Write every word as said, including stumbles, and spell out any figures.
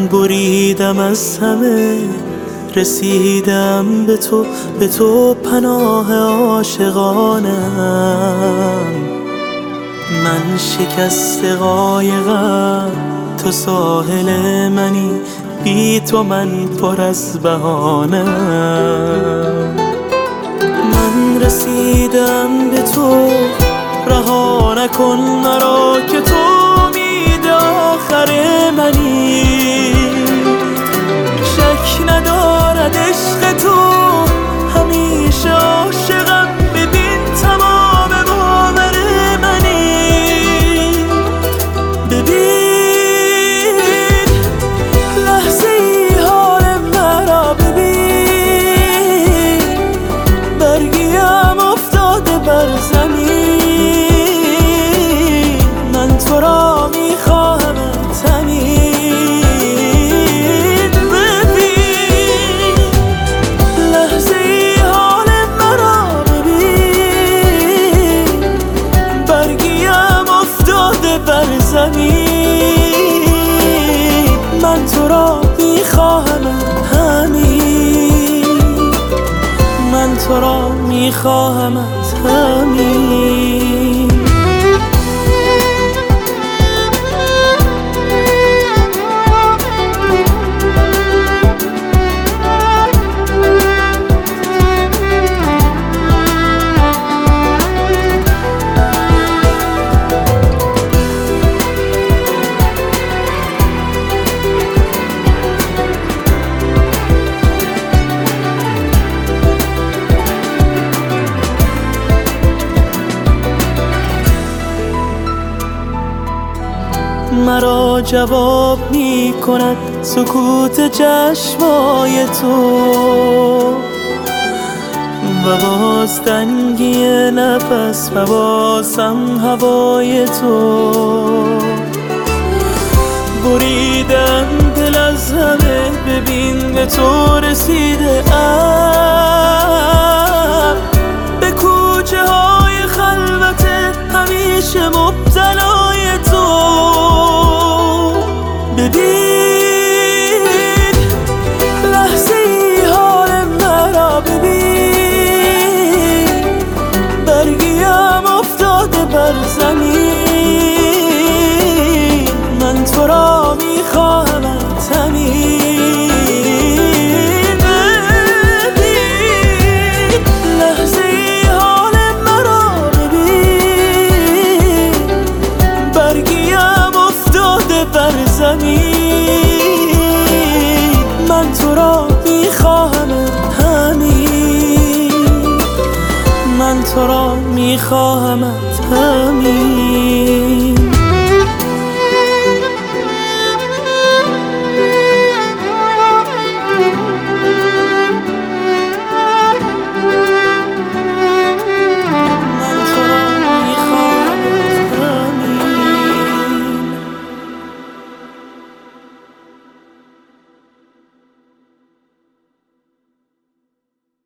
بریدم از همه، رسیدم به تو، به تو پناه عاشقانم. من شکست قایقم، تو ساحل منی، بی تو من پر از بهانم. من رسیدم به تو، رها نکن مرا که تو امید آخر منی. شک ندارد عشق تو، همیشه عاشقم، ببین تمام باور منی. ببین لحظه ای حال مرا، ببین برگیم افتاده بر زمین. من تو را میخواهمت همین. ببین لحظه ای حال مرا، ببین برگیم افتاده بر زمین. من تو را میخواهمت همین. من تو را میخواهمت همین. مرا جواب می کند سکوت چشمای تو، و باز تنگی نفس و بازم هوای تو. بریدم دل از همه، ببین به تو رسیده ام. به کوچه های خلوت همیشه مبتلای تو. ببین لحظه ای حال مرا، ببین برگیم افتاده بر زمین. من تو را میخواهمت همین. ببین لحظه ای حال مرا، ببین برگیم افتاده بر زمین. من تو را میخواهمت همین. من تو را میخواهمت همین.